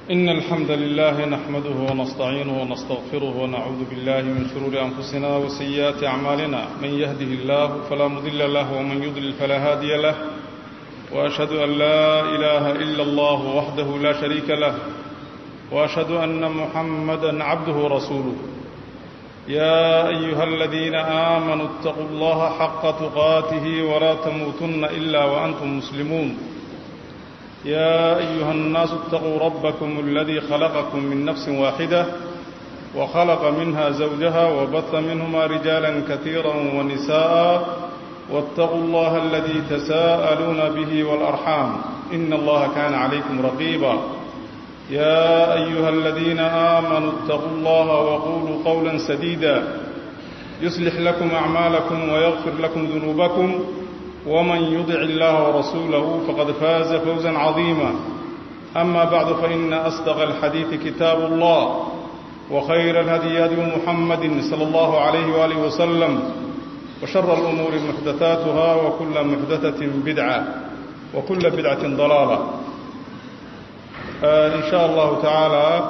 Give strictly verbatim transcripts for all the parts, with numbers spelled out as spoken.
إن الحمد لله نحمده ونستعينه ونستغفره ونعوذ بالله من شرور أنفسنا وسيئات أعمالنا من يهده الله فلا مضل له ومن يضلل فلا هادي له وأشهد أن لا إله إلا الله وحده لا شريك له وأشهد أن محمدا عبده ورسوله يا أيها الذين آمنوا اتقوا الله حق تقاته ولا تموتن إلا وأنتم مسلمون يا أيها الناس اتقوا ربكم الذي خلقكم من نفس واحدة وخلق منها زوجها وبث منهما رجالا كثيرا ونساء واتقوا الله الذي تساءلون به والأرحام إن الله كان عليكم رقيبا يا أيها الذين آمنوا اتقوا الله وقولوا قولا سديدا يصلح لكم أعمالكم ويغفر لكم ذنوبكم ومن يطع الله ورسوله فقد فاز فوزا عظيما أما بعد فإن أصدق الحديث كتاب الله وخير الهدي هدي محمد صلى الله عليه وآله وسلم وشر الأمور محدثاتها وكل محدثة بدعة وكل بدعة ضلالة آه إن شاء الله تعالى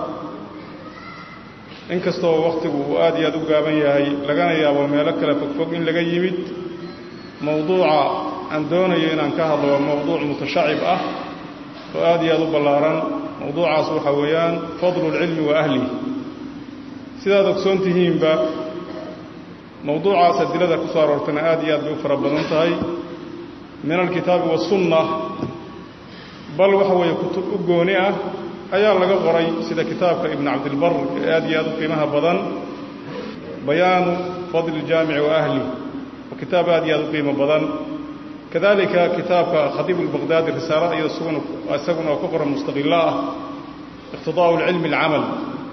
إن كستوى وقته آدي أدو قابن ياهي لغانا يابو ميلك لفقفق إن لغا يمد موضوع أن دوني إن كهض وموضوع متشعب أه وآدي أدو بلاران موضوع صوح ويان فضل العلم وأهله سيدا دكسونتهين با موضوع سدلة كسار ورتنا آدي أدو فربنانتهي من الكتاب والسنة بل وحوى كتب أقونئة أيها لغا غري سيدا كتاب ابن عبد البر آدي أدو قيمها بدن بيان فضل الجامع وأهله وكتاب آدي أدو قيمة بدن كذلك كتاب خطيب البغدادي رسالة يسقن وكفر مستغلاه اقتضاء العلم العمل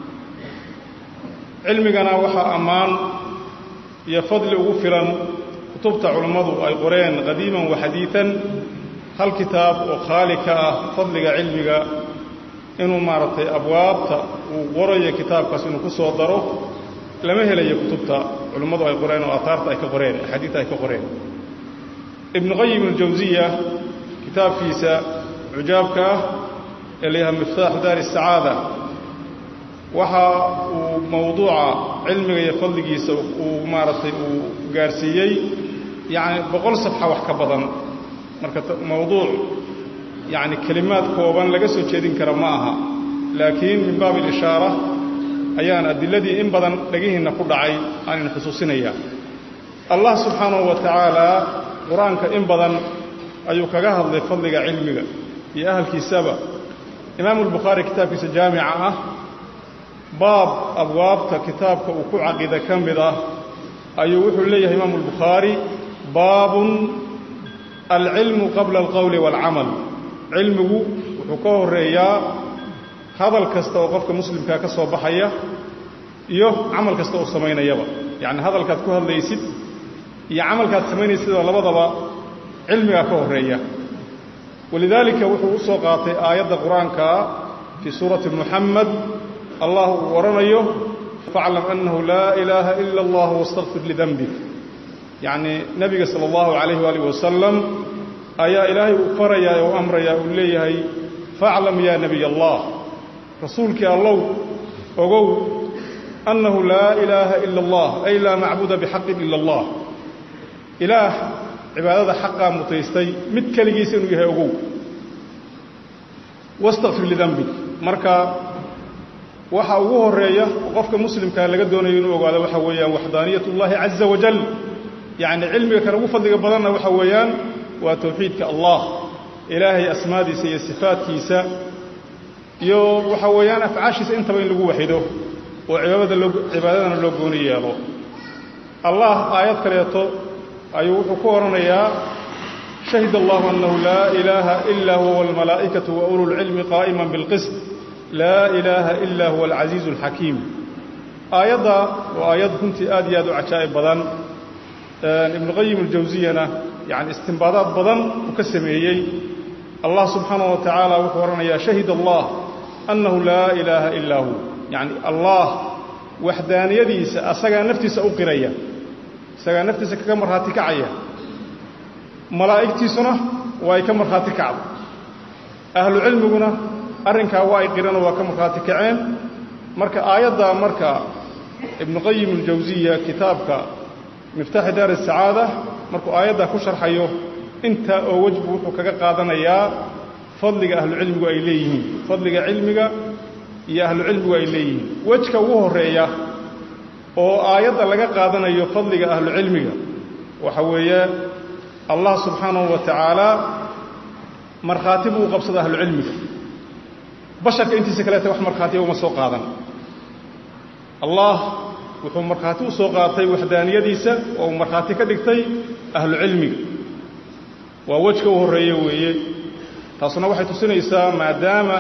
علمنا وحا أمان يفضل أغفرا كتبت علماء أي قرين قديما وحديثا هل كتاب وخالك فضل علمك إنه مارتي أبواب ووري كتاب كسنو كسو ضره لما هي لي كتبت علماء أي قرين وأثارت أي كقرين حديث أي كقرين ابن قيم الجوزية كتاب فيسا عجابك إليها مفتاح دار السعادة وحا موضوع علمك يفضل جيسا ومارتي وقارسيي يعني بقول صفحة وحكا بضن موضوع يعني كلمات كوبان لقسو تشيدين كرماها لكن من باب الإشارة أيان الذي إن بدن لقيه نقول عي عن الخصوصين إياه الله سبحانه وتعالى قرآنك إن بدن أيوك جهد لفضل علمك يا أهل كسابة إمام البخاري كتاب في جامعة باب أبواب كتابك وكوع عقيدة كاملة أيوح لي إمام البخاري باب العلم قبل القول والعمل علمه وحكوه الرئياء هذا الكستو وقفك مسلم كاكسو بحية إيوه عمل كستو سمين يبا يعني هذا الكاتكوه اللي يسيد إيا عمل كات سمين يسيد ولبضبا علمي كاكوه الرئياء ولذلك وحو سوقاتي آيات القرآن في سورة محمد الله ورنيه فاعلم أنه لا إله إلا الله واستغفر لذنبك يعني نبي صلى الله عليه وآله وسلم أيا إلهي أفريا وأمريا أوليه فاعلم يا نبي الله رسولك يا الله أقول أنه لا إله إلا الله أي لا معبود بحق إلا الله إله عبادة حقا متيستي متكلجيس إنه يهي أقول واستغفر لذنبك مركا waxa ugu horeeya qofka muslimka laga doonayo inuu ogaado waxa weeyaan wahdaaniyatullahi azza wa jalla yaani cilmiga kan ugu fadliga badanna waxa weeyaan waa tawxiidka Allah ilaahay asmaadiisa iyo sifaadkiisa iyo waxa weeyaan afcaashiisa inta in lagu waxido oo cibaadada loo cibaadadana loo gooni yeelo Allah aayad kaleeto ayuu wuxuu ku oranayaa shahida Allah annahu la ilaha illa huwa wal malaa'ikatu wa ulul ilmi qa'iman bil qist لا إله إلا هو العزيز الحكيم آيات وآيات كنت آديات عجائب بدن ابن القيم الجوزية يعني استنباطات بدن وكسميي الله سبحانه وتعالى وحورنا يا شهد الله أنه لا إله إلا هو يعني الله وحدانية دي أسقى نفتي سأقرية سقى نفتي سكمر هاتي كعية ملائكتي سنة ويكمر هاتي كعب أهل العلم قلنا arrinkaa waa ay qireen oo waa ka markhaati kaceen marka aayadda marka ibnu qayim aljawsiya kitaabka miftaaxi daar asacaada markuu aayaddaa ku sharxayo intaa oo wejbu wuxuu kaga qaadanayaa fadliga ahlucilmigu ay leeyihiin fadliga cilmiga iyo ahlucilmigu ay leeyihiin wejka ugu horreeya oo aayadda laga qaadanayo fadliga ahlucilmiga waxa weeye allah subxaanahu wa tacaala markhaati buu u qabsada ahlucilmiga basharka intiisa kaleeta wax markhaatiya uma soo qaadan allah wuxuu markhaati u soo qaatay waxdaaniyadiisa oo uu markhaati ka dhigtay ahlucilmiga waa wejka u horreeye weeye taasuna waxay tusinaysaa maadaama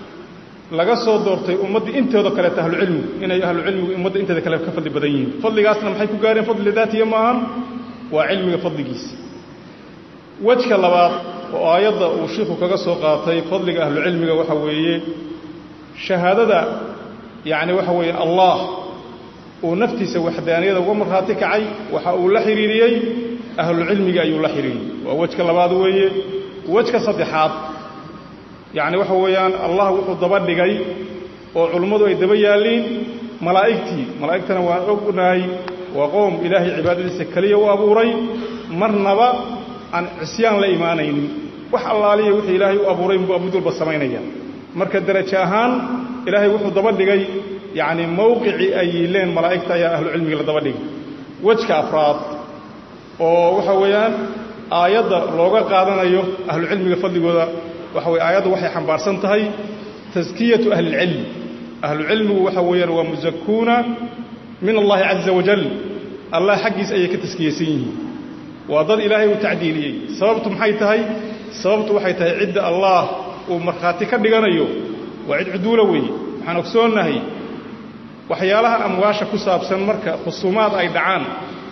laga soo doortay ummaddii intooda kaleeta ahlucilmigu inay ahlucilmigu ummadda inteeda kale ka fadli badan yihiin fadligaasna maxay ku gaareen fadli daatiya maahan waa cilmiga fadligiisa wejka labaad oo aayadda uu shiikhu kaga soo qaatay fadliga ahlucilmiga waxa weeye shahaadada yacni waxa weeye allah uu naftiisa waxdaaniyada uga markhaati kacay waxa uu la xidhiiriyey ahlucilmiga ayuu la xidhiiriyey waa wejka labaad weeye wejka saddexaad yacni waxa weeyaan allah wuxuu daba dhigay oo culummadu ay daba yaalliin malaa'igtii malaa'igtana waan ognahay waa qoom ilaahay cibaadadiisa keliya u abuuray marnaba aan cisyaan la imaanaynin wax allaaliya wixii ilaahay u abuuray buu mid walba samaynaya marka darajo ahaan ilaahay wuxuu daba dhigay yacni mawqicii ay yiileen malaa'igta ayaa ahlucilmiga la daba dhigay wejka afraad oo waxa weeyaan aayadda looga qaadanayo ahlucilmiga fadligooda waxa weye aayaddu waxay xambaarsan tahay taskiyatu ahlilcilm ahlucilmigu waxa weeyaan waa musakuuna min allahi caza wajal allah xaggiis ayay ka taskiyeysan yihiin waa dad ilaahay uu tacdiiliyey sababtu maxay tahay sababtu waxay tahay cidda allah uu markhaati ka dhiganayo waa cid cuduula weeye waxaan ogsoonnahay waxyaalaha amwaasha ku saabsan marka khusuumaad ay dhacaan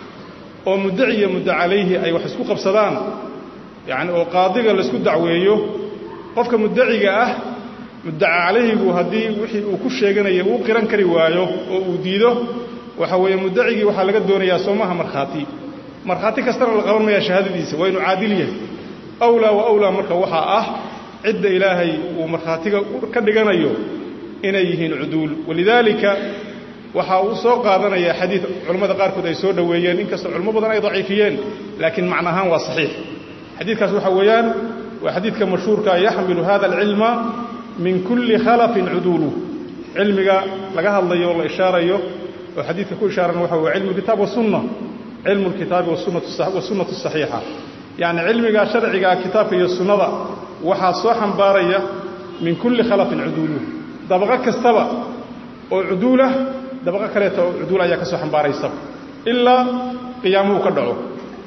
oo muddaci iyo mudda calayhi ay wax isku qabsadaan yacni oo qaadiga laisku dacweeyo qofka muddaciga ah muddaca calayhigu haddii wixii uu ku sheeganaya uu qiran kari waayo oo uu diido waxa weeye muddacigii waxaa laga doonayaa soomaha markhaati markhaati kastana la qaban mayaa shahaadadiisa waa inuu caadil yahay awlaa wa awlaa marka waxaa ah cidda ilaahay uu markhaatiga ka dhiganayo inay yihiin cuduul walidaalika waxaa uu soo qaadanayaa xadiid culammada qaarkood ay soo dhoweeyeen inkastoo culamo badan ay daciifiyeen laakiin macna ahaan waa saxiix xadiidkaas waxa weeyaan waa xadiidka mashhuurka yaxmilu hada alcilma min kulli khalafin cuduuluh cilmiga laga hadlayo oo la ishaarayo oo xadiidka ku ishaaran waxa weye cilmu lkitaab wasunna cilmu lkitaabi wasunnatu saxiixa yacni cilmiga sharciga kitaabka iyo sunnada waxaa soo xambaaraya min kulli khalafin cuduuluh dabaqo kastaba oo cuduulah dabaqo kaleeta oo cuduul ayaa ka soo xambaaraysa ilaa qiyaamuhu ka dhaco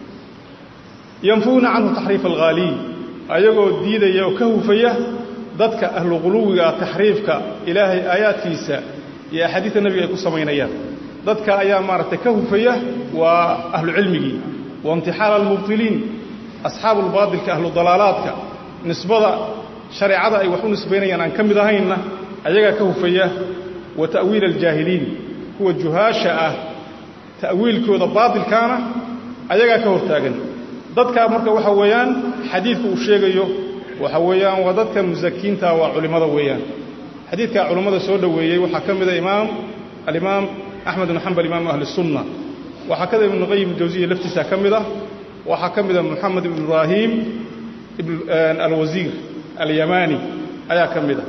yanfuuna canhu taxriif alghaaliy ayagoo diidaya oo ka hufaya dadka ahlu quluwiga taxriifka ilaahay aayaadkiisa iyo axaadiidta nebiga ay ku samaynayaan dadka ayaa maaragtay ka hufaya waa ahlu cilmigii wa imtixaala almubtiliin asxaabu lbaadilka ahlu dalaalaadka nisbada shareecada ay wax u nisbaynayaan aan ka mid ahaynna ayagaa ka hufaya wa ta'wiil aljaahiliin kuwa juhaasha ah ta'wiilkooda baadilkaana ayagaa ka hortaagan dadkaa marka waxa weeyaan xadiidku uu sheegayo waxa weeyaan waa dadka musakiinta waa culimmada weeyaan xadiidkaa culimmada soo dhoweeyey waxaa ka mida imaam alimaam axmed ibnu xambal imaamu ahli sunna waxaa kada ibnu qayim aljawsiya laftiisa ka mid ah waxaa ka mida moxamed ibnu ibraahim alwasiir alyamani ayaa ka mid ah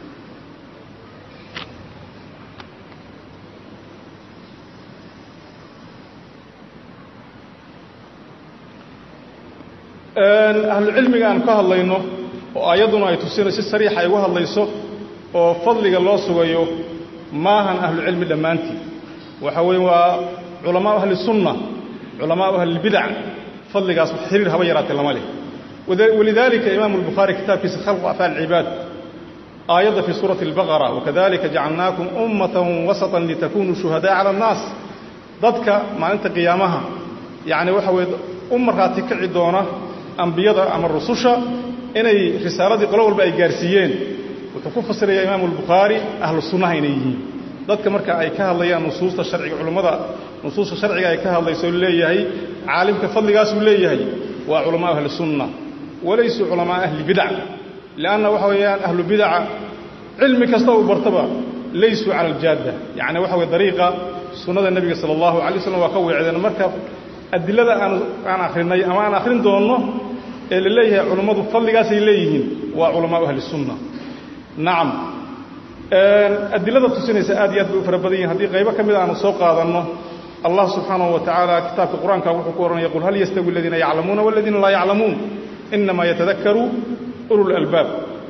ahlu cilmiga aan ka hadlayno oo ayadduna ay tusina si sariixa ay uga hadlayso oo fadliga loo sugayo maahan ahlu cilmi dhammaantii waxa weeye waa culamaau ahli sunna culamaau ahlilbidac fadligaas xiriir haba yaraatee lama leh walidaalika imaamu albukhaari kitaabkiisa khalqu afcaal alcibaad aayadda fii suurati albaqara wakadalika jacalnaakum ummatan wasatan litakunuu shuhadaa cala annaas dadka maalinta qiyaamaha yacni waxa weeye u markhaati kici doona ambiyada ama rususha inay risaaladii qolo walba ay gaarsiiyeen wuxuu ku fasirayaa imaamu albukhaari ahlu sunnaha inay yihiin dadka marka ay ka hadlayaan nusuusta sharciga culummada nusuusta sharciga ay ka hadlayso leeyahay caalimka fadligaasuu leeyahay waa culamaa ahli sunna walaysuu culamaa ahli bidac lianna waxa weeyaan ahlu bidaca علمي كستو برتبة ليسوا على الجادة يعني وحوي طريقة سنة النبي صلى الله عليه وسلم وقوي عندنا مركب الدلة أنا أنا آخرين أما أنا آخرين دونه اللي ليه علماء الفضل قاسي ليهن وعلماء أهل السنة نعم الدلة تسني سآديات بفربدين هذه غيبة كم إذا أنا سوق هذا إنه الله سبحانه وتعالى كتاب القرآن كوحكورا يقول هل يستوي الذين يعلمون والذين لا يعلمون إنما يتذكروا أولو الألباب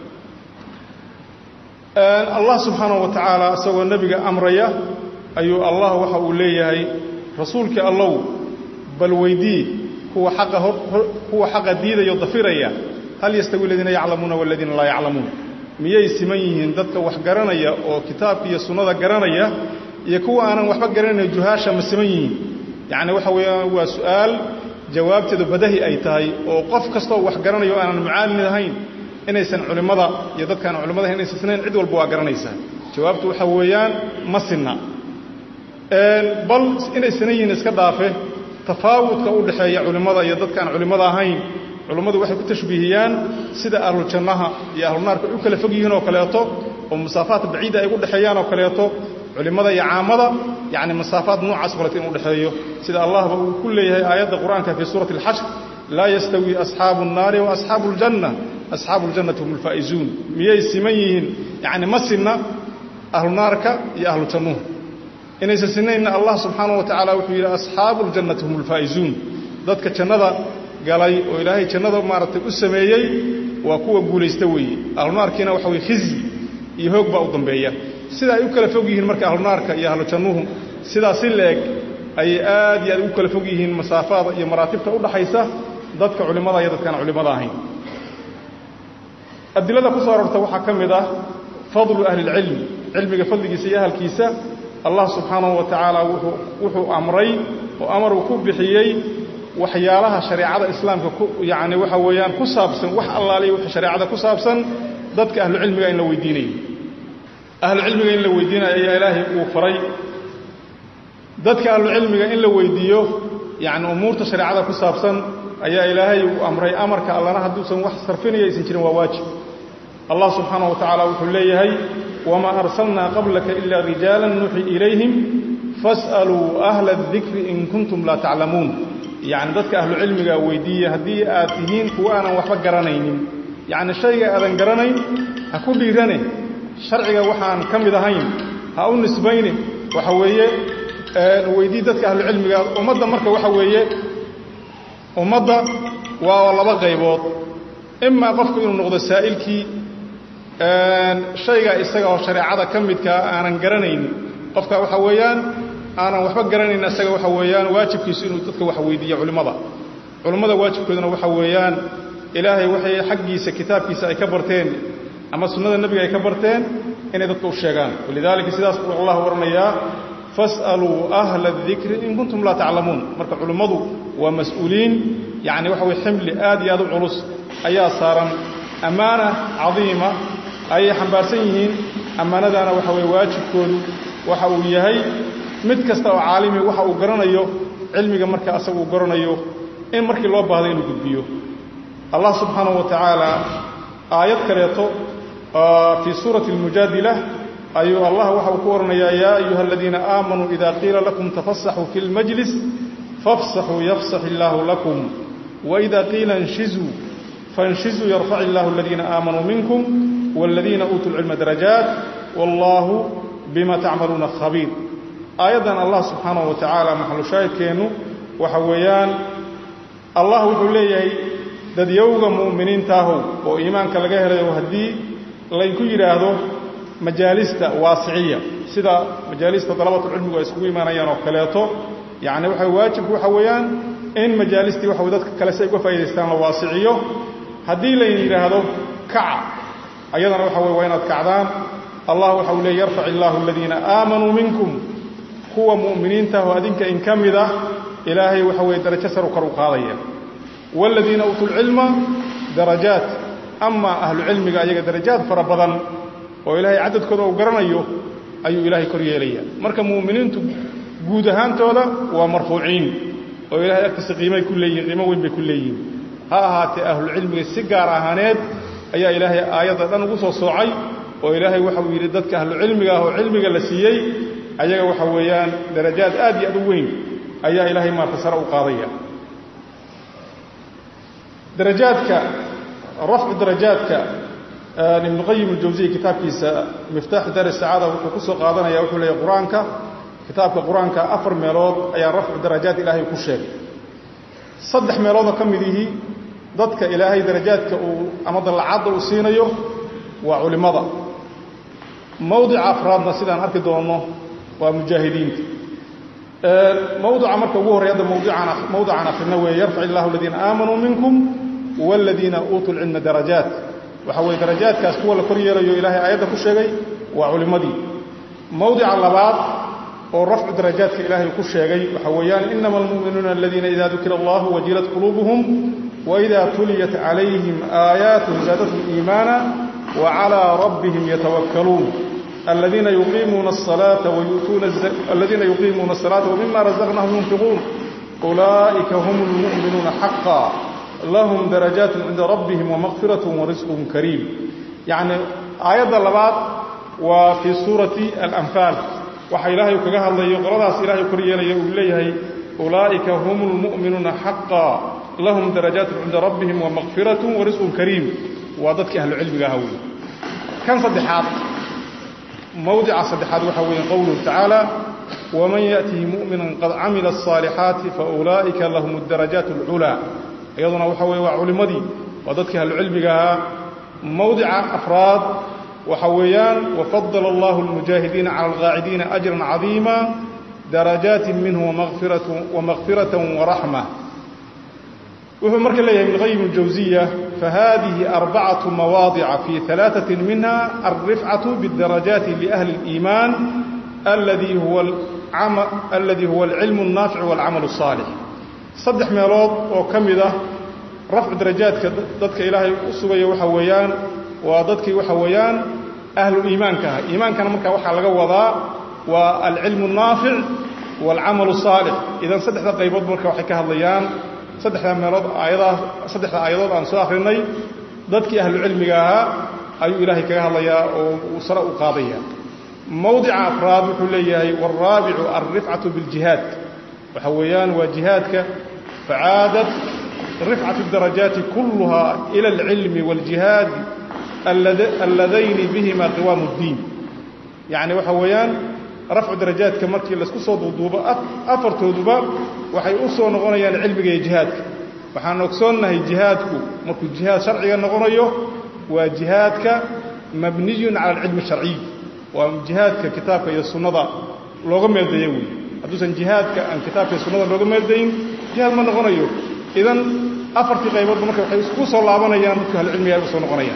الله سبحانه وتعالى سوى النبي أمريا أي الله وحو ليه رسولك الله بل ويدي هو حق هو حق الدين يضفريا هل يستوي الذين يعلمون والذين لا يعلمون مية سميهن ذاتك وحقرانيا وكتاب في السنة قرانيا يكون أنا وحبا قرانيا جهاشا مسميهن يعني وحوي هو سؤال جواب تدو بدهي أي تاي وقف كستو وحقرانيا وأنا معاني هين إنيسان علماء يدد كان علماء إنيسان سنين عدو البوا قرانيسا جوابته وحويان مسنا بل إنيسانيين اسكدافه تفاوت كأول حي علماء يدد كان علماء هين علماء waxay ku tashbiihiyaan sida ahlul jannaha iyo ahlul naarka u kala fog yihiin oo kaleeto oo masaafaad baciid ay u dhaxayaan oo kaleeto culimada iyo caamada yaani masaafaad noocaas walatin u dhaxayo sida Allah uu ku leeyahay aayada quraanka fi suurati al-hashr la yastawi ashabun nar wa ashabul janna ashabul jannati humul faizun miyay simayihin yaani masina ahlul naarka iyo ahlul jannuh inaysa sinayna Allah subhanahu wa ta'ala wuxuu yiri ashabul jannati humul faizun dadka jannada galay oo ilaahay jannada maartay u sameeyay waa kuwa guuleystay weey ahlunaarkiina waxa way khizi iyo hoog baa u dambeeya sida ay u kala fog yihiin marka ahlunaarka iyo ahlu jannuhu sida si leeg ay aad iyo aad u kala fog yihiin masaafada iyo maraatibta u dhaxaysa dadka culimada iyo dadka aan culimada ahayn adilada ku soo rarta waxa kamid ah fadlu ahli ilm ilmiga fadligiisa iyo ahalkiisa Allah subhanahu wa ta'ala wuxuu amray oo amar ku bixiyay waxyaalaha shariicada islaamka ku yaani waxa weeyaan ku saabsan wax allaaliyo wax shariicada ku saabsan dadka ahlu cilmiga in la weydiinayo ahlu cilmiga in la weydiinayo ayaa ilaahay uu faray dadka ahlu cilmiga in la weydiiyo yaani umuurta shariicada ku saabsan ayaa ilaahay uu amray amarka allana haduusan wax sarfinaysan jirin waa waajib Allah subhanahu wa ta'ala wuxuu leeyahay wama arsalna qablaka illa rijalan nuhi ilayhim fas'alu ahla adh-dhikri in kuntum la ta'lamun يعني ذاتك أهل العلم ويدية هذه آتيين كوانا وحبا قرانين يعني الشيء أذن قرانين هكون ليراني شرعي وحان كم ذهين هاون نسبيني وحوية ويدية ذاتك أهل العلم ومضى مركة وحوية ومضى والله بغيبوت إما قفك إنه نغضى سائلك الشيء إستغى شريعة كم ذاتك أنا قرانين قفك وحويان أنا وحبا قرانين أساقا وحويان واجب كيسينو تدك وحويدية علماء علماء واجب كيسينو وحويان إلهي وحي حقيسة كتاب كيسا أي كبرتين أما سنة النبي أي كبرتين إن يدكوا الشيغان ولذلك سيداس قول الله ورمياه فاسألوا أهل الذكر إن كنتم لا تعلمون مركب علماء ومسؤولين يعني وحوي حمل آدي هذا العرس أي صارا أمانة عظيمة أي حنبارسيهين أمانة دانا وحوي واجب كودو وحويهي mid kasta oo caalimi waxa uu garanayo cilmiga marka asagu uu garanayo in markii loo baahday inuu gudbiyo Allah subhanahu wa ta'ala ayad kaleeto fi surati al-mujadilah ayu Allah waxa uu ku waranayaa ya ayyuhalladhina aamanu idha qila lakum tafassahu fil majlis fafsahu yafsahu Allahu lakum wa idha qila inshizu fanshizu yarfa'u Allahu alladhina aamanu minkum walladhina utul ilma darajat wallahu bima ta'maluna khabir آيضا الله سبحانه وتعالى محل شاهد كينو وحويان الله وحوليه داد يوغا مؤمنين تاهو وإيمان كالغير وهدي لينكو يراهدو مجالسة واسعية سيدا مجالسة طلبة العلم ويسكو إيمانيان وكالياتو يعني وحي واجب وحويان إن مجالستي وحودتك كالسيق وفايدستان واسعية هدي لين يراهدو كع أيضا وحوي وينات كعدان الله وحوليه يرفع الله الذين آمنوا منكم هو مؤمنين تهو أدينك إن كمذا إلهي وحوي درجة سرقر قاضية والذين أوتوا العلم درجات أما أهل العلم قاعدة درجات فربضا وإلهي عدد كذا وقرنيه أي إلهي كريه ليه مركب مؤمنين جودهان تولا ومرفوعين وإلهي أكتس قيمة كليين قيمة وين بكليين ها هات أهل العلم السجارة هانيد أي إلهي آيات أن وصل صعي وإلهي وحو يرددك أهل علمك وعلمك لسيي أيها وحويان درجات آدي أدوين أيها إلهي ما تسرأوا قاضية درجاتك رفع درجاتك ابن القيم الجوزي كتاب كيسا مفتاح دار السعادة وكسو قادنا يا وحول يا قرآنك كتابك قرآنك أفر ميلود أي رفع درجات إلهي كشيك صدح ميلود كم ذيه ضدك إلهي درجاتك أمضى العضل وسينيه وعلمضة موضع أفرادنا سيدان أركي دونه ومجاهدين موضع أمرك وهو رياض موضعنا موضعنا في النووي يرفع الله الذين آمنوا منكم والذين أوتوا العلم درجات وحوي درجات كاسكوا لكريه ليو إلهي آيات كشيغي وعلمدي موضع اللبات ورفع درجات إلهي كشيغي وحويان إنما المؤمنون الذين إذا ذكر الله وجلت قلوبهم وإذا تليت عليهم آيات زادتهم إيمانا وعلى ربهم يتوكلون الذين يقيمون الصلاة ويؤتون الزكاة الذين يقيمون الصلاة ومما رزقناهم ينفقون أولئك هم المؤمنون حقا لهم درجات عند ربهم ومغفرة ورزق كريم يعني آيات اللبات وفي سورة الأنفال وحي إلهي كجاه الله يقرأ إلهي كريه ليه أولئك هم المؤمنون حقا لهم درجات عند ربهم ومغفرة ورزق كريم وضدك أهل العلم جاهوي كان صدحات موضع صدحات وحوي قوله تعالى ومن يأتي مؤمنا قد عمل الصالحات فأولئك لهم الدرجات العلى أيضا وحوي وعلمدي وضدك أهل العلم جاها موضع أفراد وحويان وفضل الله المجاهدين على القاعدين أجرا عظيما درجات منه ومغفرة, ومغفرة ورحمة وهو مركز الله ابن القيم الجوزية فهذه أربعة مواضع في ثلاثة منها الرفعة بالدرجات لأهل الإيمان الذي هو العمل الذي هو العلم النافع والعمل الصالح صدح ميلود وكمده رفع درجات ضدك إلهي أسوي وحويان وضدك وحويان أهل الإيمان كها إيمان كان مركا وحا لغا وضاء والعلم النافع والعمل الصالح إذا صدح قيبود مركا وحي كهضيان صدح ميلود آيضا صدح آيضا أن سآخرني ضدك أهل العلم كها أي إلهي كهضيا وسرأ قاضيا موضع أفراد كليه والرابع الرفعة بالجهاد وحويان وجهادك فعادت رفعة الدرجات كلها إلى العلم والجهاد اللذين بهما قوام الدين يعني وحويان رفع درجات كمركي لسكو صوت ودوبة أفرت ودوبة وحي أصو نغنيان علمك جهادك وحان نقصونها جهادك مركو جهاد شرعي نغنيه وجهادك مبني على العلم الشرعي وجهادك كتابك يسنة لغم يديوي أدوسا جهادك أن كتابك يسنة لغم يدين جهاد ما نغنيه إذن أفرت قيبات مركي وحي أسكو صلى الله عليه وسلم العلم يسو نغنيان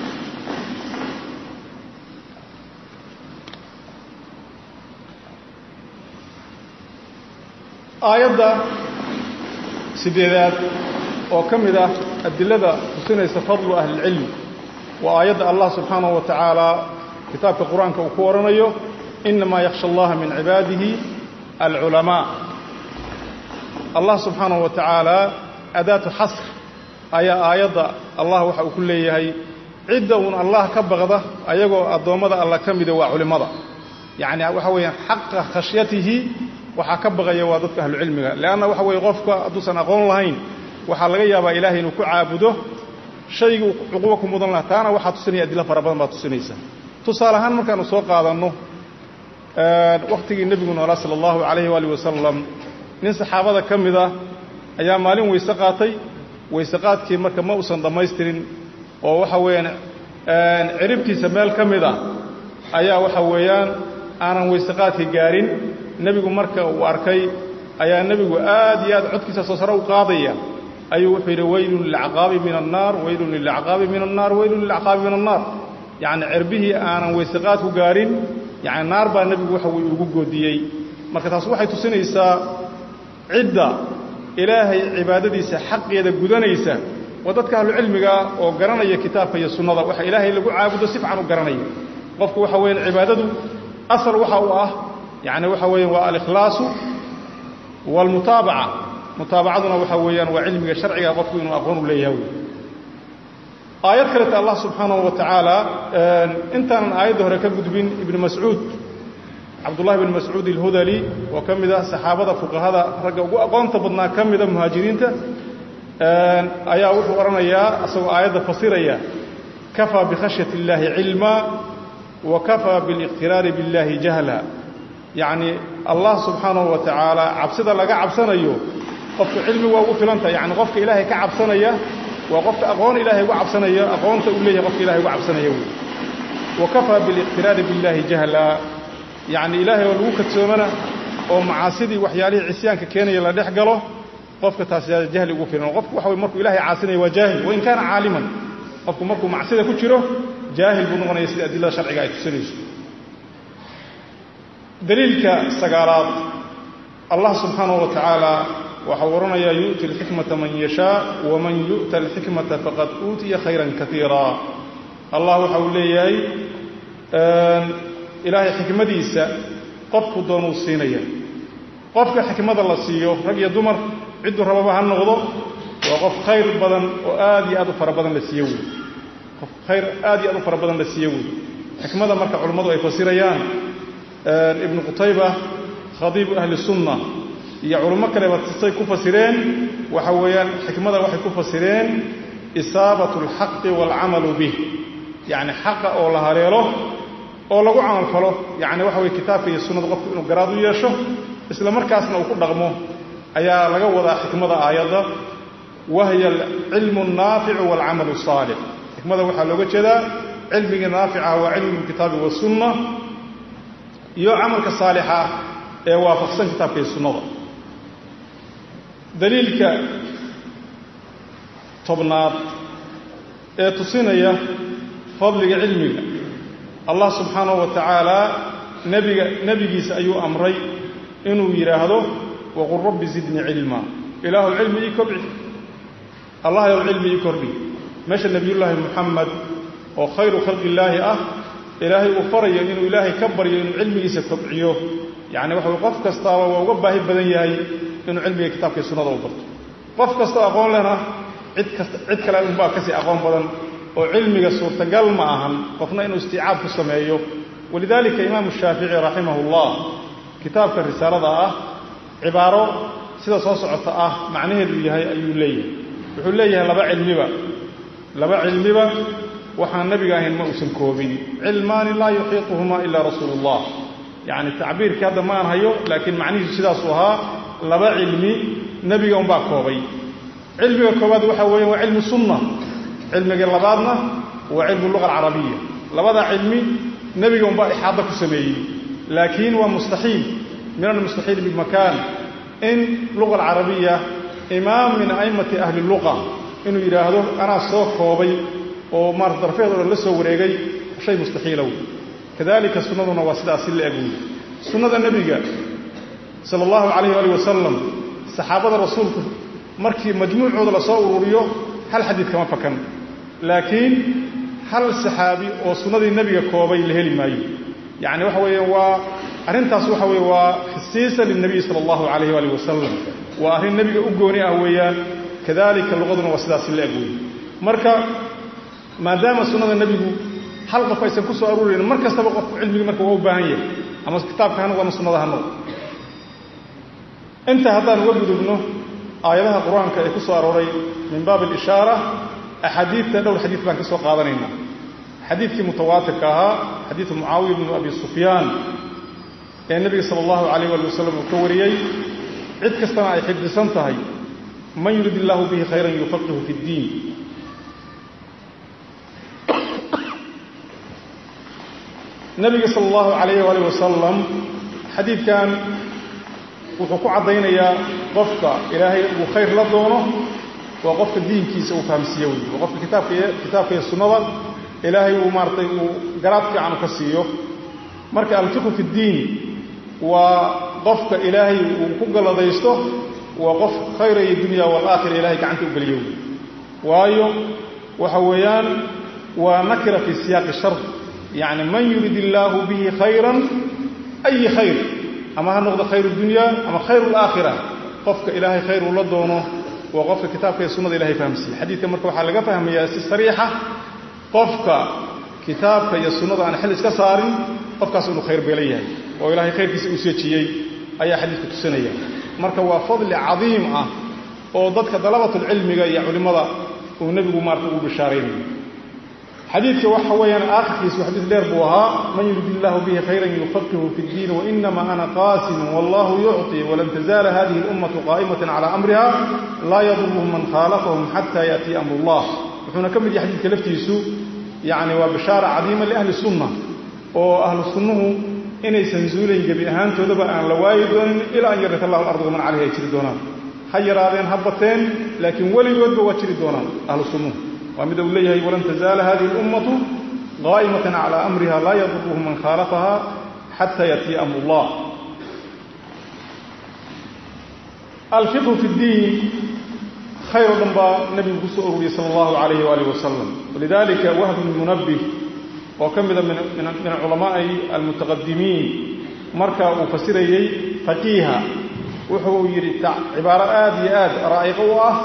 آيات سيدات وكمدة الدلة حسنة فضل أهل العلم وآيات الله سبحانه وتعالى كتاب القرآن كوكورنيه إنما يخشى الله من عباده العلماء الله سبحانه وتعالى أداة حصر آية آيات الله وحق كله عدة الله كبغضه أيقو الضومضة الله كمدة وعلمضة يعني وحويا حق خشيته waxaa ka baqaya waa dadka ahlu cilmiga laana waxa way qofka aduusan aqoon lahayn waxa laga yaabaa ilaahay inuu ku caabudo shaygu uquba ku mudan laha taana waxa tusinaya adilla fara badan baa tusinaysa tusaalahan markaan soo qaadano ee waqtigii nabiga sallallahu alayhi wa alihi wasallam nin saxaabada kamida ayaa maalin weyse qaatay weyse qaadkii marka ma uusan dhamaystirin oo waxa weeyaan ee ciribtiisa meel kamida ayaa waxa weeyaan aanan weyse qaadkii gaarin nabigu marka uu arkay ayaa nabigu aad iyo aad codkiisa soo sare u qaadaya ayuu wuxuu yiri waylun lil'aqabi min an-nar waylun lil'aqabi min an-nar waylun lil'aqabi min an-nar yaani cirbihi aanan weysaqaad ku gaarin yaani naar baa nabigu waxa uu ugu goodiyay marka taas waxay tusinaysaa cidda ilaahay cibaadadiisa xaqeeda gudanaysa wadadka ahlu cilmiga oo garanaya kitaabka iyo sunnada waxa ilaahay lagu caabudo si fiican u garanaya qofku waxa weeyaan cibaadadu asal waxa uu ah يعني وحويا والإخلاص والمتابعة متابعتنا وحويا وعلمك الشرعي أقفوا إنه أقول ليهوي آيات كلت الله سبحانه وتعالى انت عن آيات هره كقدبين ابن مسعود عبد الله بن مسعود الهذلي وكم ذا صحابة فقهاء رجعوا أقامت بدنا كم ذا مهاجرين ته آية وحورنا يا أسوأ آيات فصيرة يا كفى بخشية الله علما وكفى بالاقترار بالله جهلا يعني الله سبحانه وتعالى عبسد لقى عبسنا يو قف علمي ووفلنت يعني قف إلهي كعبسنا يا وقف أقوان إلهي وعبسنا يا أقوان تقوليه قف إلهي وعبسنا يا وكفى بالاقترار بالله جهلا يعني إلهي والوكت سومنا ومعاصدي وحيالي عسيان ككينا يلا دحقله قفك تاسيا جهل وفلنا وقفك وحوي مركو إلهي عاصني وجاهل وإن كان عالما قفك مركو معصدة كتيره جاهل بنغنى يسير أدلة شرعية قاعد تسليش دليلك سقارات الله سبحانه وتعالى وحورنا يا يؤتي الحكمة من يشاء ومن يؤتى الحكمة فقد أوتي خيرا كثيرا الله حولي ياي إلهي حكمة ديسا قفك دونو الصينية قفك حكمة الله سيو رقيا دمر عدو ربابها النغضو وقف خير بدن وآدي آدو فربدن لسيوي خير آدي أبو فربنا للسيوي حكمة مركع علماء أي فسيريان ابن قتيبة خطيب أهل السنة يا علماء كلمة تصي كفسيرين وحويان حكمة واحد كفسيرين إصابة الحق والعمل به يعني حق أو لهريله أو لو عمل فله يعني وحوي كتاب في السنة غف إنه جرادو يشوف إسلام مركزنا وكل رقمه أيا لجوا حكمة آيات وهي العلم النافع والعمل الصالح ماذا وحى لوجه كذا علم نافع وعلم الكتاب والسنة يو عملك صالحة وافق كتاب السنة دليلك طبنات تصينية فضل علمك الله سبحانه وتعالى نبي نبي سأيو أمري إنه يراهده وقل رب زدني علما إله العلم يكبر الله يو العلم يكبر ماشى النبي الله محمد وخير خلق الله أه إلهي وفري إنه إلهي كبر إنه علمي يسكبعيه يعني وحو قف كستاوى وقبه بدن ياي إنه علمي كتاب السنة وبرت قف كستاوى أقول لنا عد عد كلام بقى كسي أقوم بدن وعلمي صورة قل معهم قفنا إنه استيعاب في السماء ولذلك إمام الشافعي رحمه الله كتاب الرسالة أه عبارة سيدة صوصعة أه معنيه اللي هي أيوليه وحول ليه لبا علمي بقى لبا علمي بقى وحان النبي قاهن ما أسنكوبين علمان لا يحيطهما إلا رسول الله يعني التعبير كذا ما نهيو لكن معنيه سيدا صوها لبا علمي نبي قاهن باكوبي علمي وكوباد وحوين وعلم السنة علم قلبادنا وعلم اللغة العربية لبدا علمي نبي قاهن بإحاطة كسمي لكن ومستحيل من المستحيل بمكان إن اللغة العربية إمام من أئمة أهل اللغة إنه يراهدو أنا صوت كوبي ومارت درفيه ولا لسه وريجي شيء مستحيل أوي كذلك السنة نواسدة أصيل أقول سنة النبي صلى الله عليه وآله وسلم صحابة الرسول مركي مجموع عود الأصور وريو هل حديث كما فكان لكن هل الصحابي وسنة النبي كوبي لهلي ماي يعني وحوي وأرنت وحوي وخصيصا للنبي صلى الله عليه وآله وسلم وأهل النبي أقوني أهويا كذلك اللغة نواسدة أصيل أقول مركا ما دام سنة النبي حلقة فايسن كسو أرورين مركز تبقى علمي مركز هو باهية أما كتاب كان وما سنة هنو انت هذا نوجد ابنه آياتها القرآن كسو أروري من باب الإشارة أحاديث تدول حديث بان كسو قادرين حديث متواتر كها حديث معاوية بن أبي سفيان النبي صلى الله عليه وسلم كوريي عد كستنا يحب سنتهي من يريد الله به خيرا يفقه في الدين النبي صلى الله عليه وآله وسلم حديث كان وحكو عضينا يا قفك إلهي وخير لدونه وقفك الدين كيس وفهم سيوي وقفك كتاب كتاب السنة إلهي ومارتي وقراتك عن كسيو مركا ألتقوا في الدين وقفك إلهي وقفك لديسته وقفك خير الدنيا والآخر إلهي كعنت باليوم وأيو وحويان ونكر في سياق الشرط يعني من يريد الله به خيرا أي خير أما هنقض خير الدنيا أما خير الآخرة قفك إلهي خير ولدونه وقفك كتابك السنة إلهي فهمسي حديث مركب حلقة فهم ياسي صريحة قفك كتابك يا السنة عن حل إسكسار قفك سنو خير بليه وإلهي خير كيس أسيتشي أي حديث السنية مركوا فضل عظيم أه وضدك طلبة العلم يا علماء والنبي مارتو بشارين حديث وحويا آخر في حديث ليربوها من يريد الله به خيرا يفقهه في الدين وإنما أنا قاسم والله يعطي ولن تزال هذه الأمة قائمة على أمرها لا يضرهم من خالفهم حتى يأتي أمر الله وحنا كم دي حديث كلفت يسوع يعني وبشارة عظيمة لأهل السنة وأهل السنة إن يسنزولين جبهان تذبح عن لوايد إلى أن يرث الله الأرض ومن عليها يشردونها خير هذين هبتين لكن ولي يود ويشردونها أهل السنة ومن دوليه ولن تزال هذه الأمة قائمة على أمرها لا يضرهم من خالفها حتى يأتي أمر الله. الفقه في الدين خير ضمن النبي صلى الله عليه وآله وسلم ولذلك وهب المنبه وكم من من من العلماء المتقدمين مركا وفسري فقيها وحو يريد عبارة آد يا آد رائقة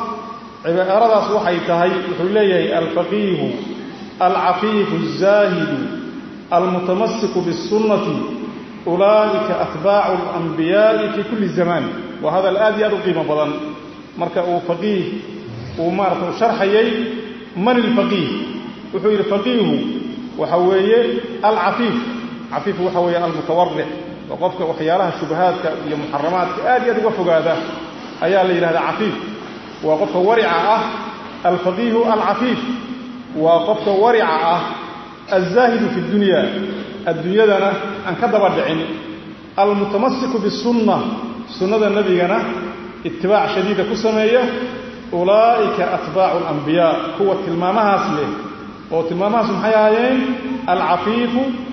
عبارة waxay tahay wuxuu leeyahay al-faqih al-afif az-zahid al-mutamassik bis-sunnah ulaika atba'u al-anbiya fi kulli zaman wa hadha al-adi yadu qima badan marka uu faqih uu marto sharxayay man al-faqih wuxuu yiri faqih waxa weeye al-afif afif waxa weeye al-mutawarri wa qofka waxyaalaha shubahaadka iyo muharramaadka aad iyo aad uga fogaada ayaa la yiraahdaa afif وقف ورعة الفقيه العفيف وقف ورعة الزاهد في الدنيا الدنيا دنا أن كذب الدعين المتمسك بالسنة سنة النبي جنا اتباع شديد كسمية أولئك أتباع الأنبياء هو تلمامها سله وتلمامها سمحيين العفيف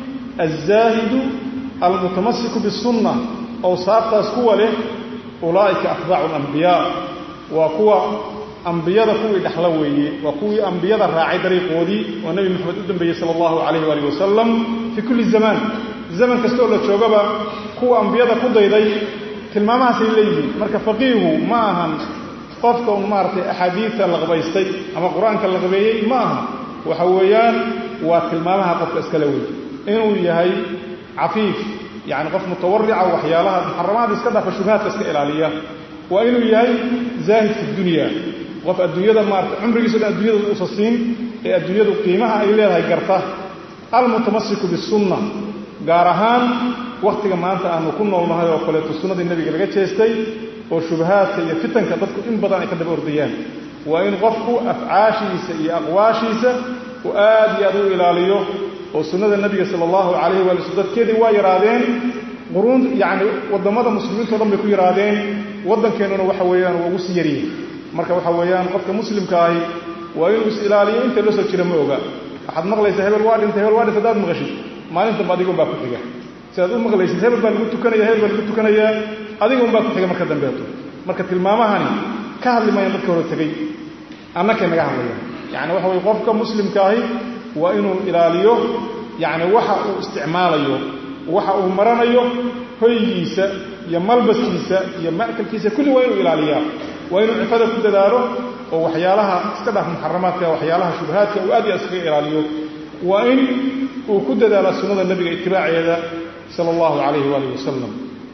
الزاهد المتمسك بالسنة أو صارت سكوة له أولئك أتباع الأنبياء وكوا أنبياء كوي دحلوي وكوي أنبياء الراعي طريقودي والنبي محمد الدنبي صلى الله عليه وآله وسلم في كل زمان زمن كستولة شوقبا كوا أنبياء كوديدي كلمة سيليه مركا فقيه معهم قفكم مارتي أحاديث اللغبيستي أما قرآن كاللغبيي معهم وحويان وكلمة قف اسكالوي إنه يهي عفيف يعني قف متورع وحيالها محرمات اسكدها فالشبهات اسكالالية وإنه يهي زاهد في الدنيا وفي الدنيا ده مارت عمري يسأل الدنيا ده الأساسين الدنيا ده قيمها إليها يقرطه المتمسك بالسنة قارهان وقت ما أنت أنه كنا والله وقلت السنة دي النبي قال جيستي والشبهات هي فتن كتبك إن بدأ يكذب أرديان وإن غفوا أفعاشي سي أقواشي سي وآد يدو إلى ليه والسنة النبي صلى الله عليه وسلم كذي ويرادين قرون يعني wadamada muslimiinta dhan bay ku yiraadeen wadankeena waxa weeyaan waa ugu siyariin marka waxa weeyaan qofka muslimka ah waa inuu is ilaaliyo inta loo soo jira ma oga waxaad maqlaysaa hebel waa dhintay hebel waa dhintay dad maqashid maalinta baadigo baa ku xiga sidaad u maqlaysid hebel baa lagu tukanaya hebel baa lagu tukanaya adiga un baa ku xiga marka dambeeto marka tilmaamahani ka hadlimayaan dadka hore tagay annaka naga hadlayaan yani waxa weey qofka muslimka ah waa inuu ilaaliyo yani waxa uu isticmaalayo waxa uu maranayo hoygiisa iyo malbaskiisa iyo maakalkiisa kulli waa inuu ilaaliyaa waa inuu cifada ku dadaalo oo waxyaalaha iska dhaaf muharramaadka waxyaalaha shubhaadka uu aad iska ilaaliyo waa in uu ku dadaalo sunnada nabiga itibaaceeda sallallahu alayhi wa alihi wasallam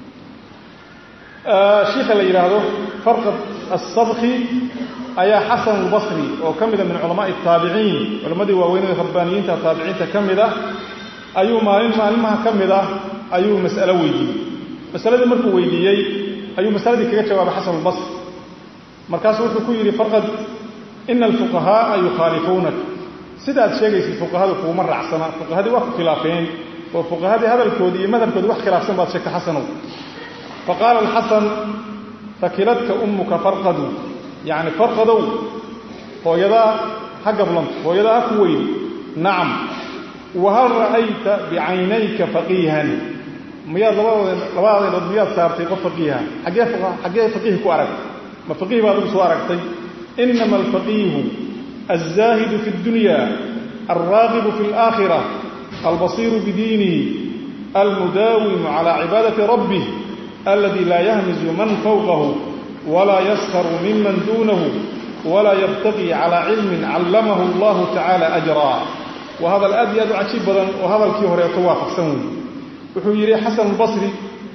sheekha la yiraahdo farqad as-sabqi ayaa hasan al-basri oo kamida min ulama at-tabi'in ulamadii waaweynada rabbaaniyiinta tabi'inta kamida ayuu maalin maalmaha kamida ayuu mas'alo weydiiyay mas'aladii markuu weydiiyay ayuu mas'aladii kaga jawaabay Hasan al-Basri markaas wuxuu ku yiri farqad inna al-fuqaha yukhalifuna sidaad sheegaysid fuqahadu kuma raacsana fuqahadu wax khilaafeen oo fuqahadu hadalkoodi iyo madhabkoodu wax khilaafsan baad sheegtay Hasan فقال الحسن فكلتك أمك فرقدوا يعني فرقدوا فوجدا حق بلنت فوجدا كوين نعم وهل رأيت بعينيك فقيها مياد لبعض الأدويات صارت فقيها حقيقة حقيقة فقيه كوارك ما فقيه بعض سواركتي إنما الفقيه الزاهد في الدنيا الراغب في الآخرة البصير بدينه المداوم على عبادة ربه الذي لا يهمز من فوقه ولا يسخر ممن دونه ولا يبتغي على علم علمه الله تعالى أجرا وهذا الأدي أدو عجيب بدن وهذا الكيهر يتوافق سنوي وحيري حسن البصري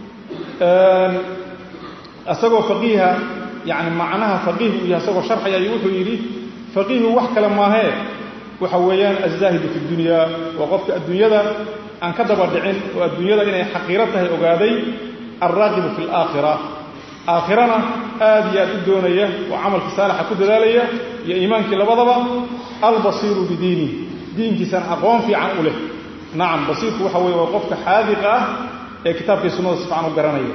أسقوا فقيها يعني معناها فقيه يسقوا شرح يوحو يري فقيه وحك لما هي وحويان الزاهد في الدنيا وقفت الدنيا ذا أن كذب الدعين والدنيا ذا إن حقيرتها أقادي الراغب في الآخرة آخرنا آدي الدنيا وعمل صالح كد ذلك يا إيمانك لبضبا البصير بديني دينك سن أقوم في عنقله نعم بصير وحوي وقفت حاذقة كتاب في سنة سبحانه وقرانية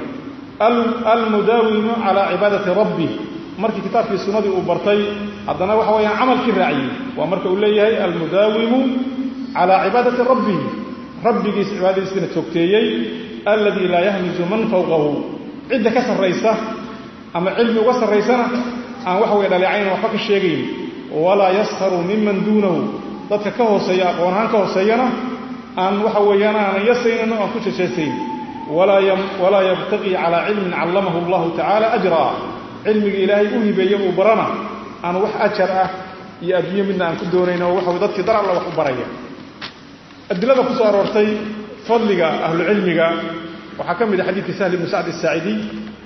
المداوم على عبادة ربي مركي كتاب في سنة وبرتي عندنا وحوي عمل كراعي ومركي أوليه المداوم على عبادة ربي ربي جيس عبادة سنة توكتيي الذي لا يهمز من فوقه عدة كسر رئيسة أما علم وكسر رئيسنا أن وحوي للعين وحق الشيقين ولا يسخر ممن دونه ضدك كهو سيئة قوانهان كهو سيئنا أن وحوينا أن يسيننا أن كل شيء ولا يم ولا يبتغي على علم علمه الله تعالى أجرا علم إلهي أهب يوم برنا أن وح أجرأ يأبي منا أن كدورينا وحوي ضدك درع الله وحبريا الدلالة كسر ورتي فضلك أهل العلم وحكم بحديث سهل بن سعد الساعدي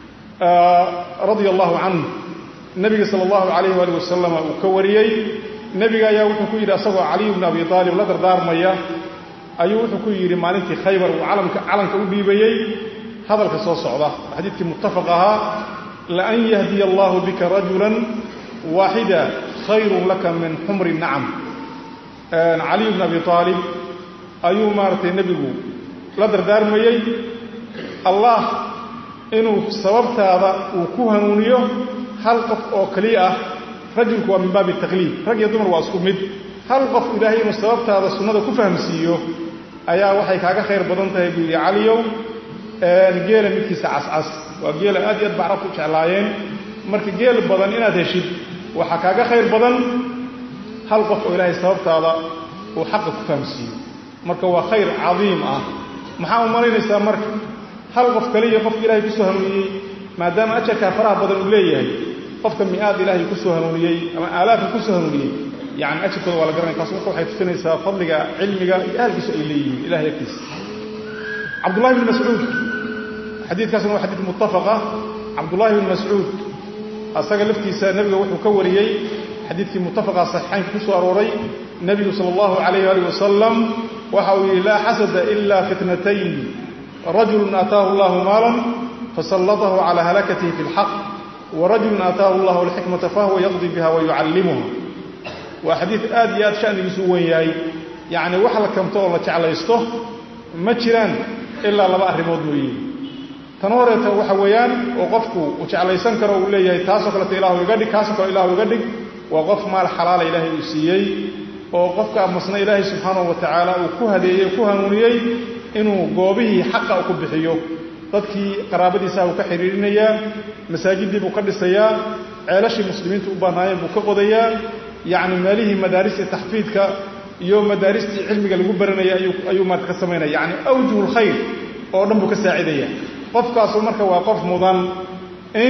آه رضي الله عنه النبي صلى الله عليه وآله وسلم وكوريي النبي يا وحكو يرى سوى علي بن أبي طالب لا دردار مياه أيوه وحكو يرى مالنتي خيبر وعلم علم كأبيبيي هذا القصص صعبة حديث متفقها لأن يهدي الله بك رجلا واحدا خير لك من حمر النعم آه علي بن أبي طالب أيوه مارتي النبي لا دردار مياه الله إنه سببت هذا وكوهنونيه هل قف أو كليئة رجل هو من باب التقليد رجل يدمر واسكو مد هل قف إلهي إنه سببت هذا السنة كفهم سيئه أيا وحي كاكا خير بدنته بي عليو الجيل مدكي سعس عس وجيل آدي يتبع رفو شعلايين مرك جيل بدن إنا تشد وحكاكا خير بدن هل قف إلهي سببت هذا وحق كفهم سيئه مرك هو خير عظيم أه محاول مرين يسا مرك هل قف كليه قف إلهي كسوهنونيي ما دام أجل كافرها بدن إليه قف كمئات إلهي كسوهنونيي أما آلاف كسوهنونيي يعني أجل كذا ولا قرن كاسوق وحي تفنيسا فضلك علمك أهل كسو إليه إلهي يكتس عبد الله بن مسعود حديث كاسم هو حديث متفقة عبد الله بن مسعود أصدق لفتيسا نبي وحو كوريي حديث متفقة صحيحين كسو أروري النبي صلى الله عليه وآله وسلم وحوي لا حسد إلا فتنتين رجل أتاه الله مالا فسلطه على هلكته في الحق ورجل أتاه الله الحكمة فهو يقضي بها ويعلمها وحديث آديات شأن يسوي يعني وحلك كم طول تعالى يسته ما تشران إلا لبا أهرمود مويين تنورة وحويان وقفكوا وتعالى يسنكر وليه تاسق لت إله يقدك تاسق إله يقدك وقف مال حلال إله يسيي وقفك أمسنا إله سبحانه وتعالى وكوهدي وكوهنونيي inuu goobihii xaq ku bixiyo dadkii qaraabadiisa uu ka xiriirinaya masaajidii buu ka dhisayaa ceelashii muslimiintu u baanaayeen buu ka qodayaa yaani meelihi madaarista tahfiidka iyo madaarista cilmiga lagu baranaya ayuu ayuu maad ka sameynaya yaani awjuhul khayr oo dhan buu ka saacidaya qofkaas marka waa qof mudan in